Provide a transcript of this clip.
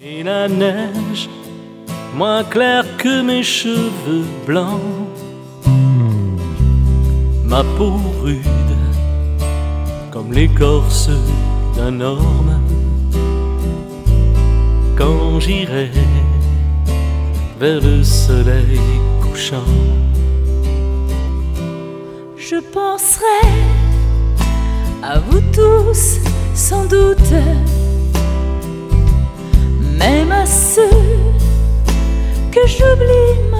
Et la neige, moins claire que mes cheveux blancs, ma peau rude comme l'écorce d'un orme. Quand j'irai vers le soleil couchant, je penserai à vous tous sans doute, même à ceux que j'oublie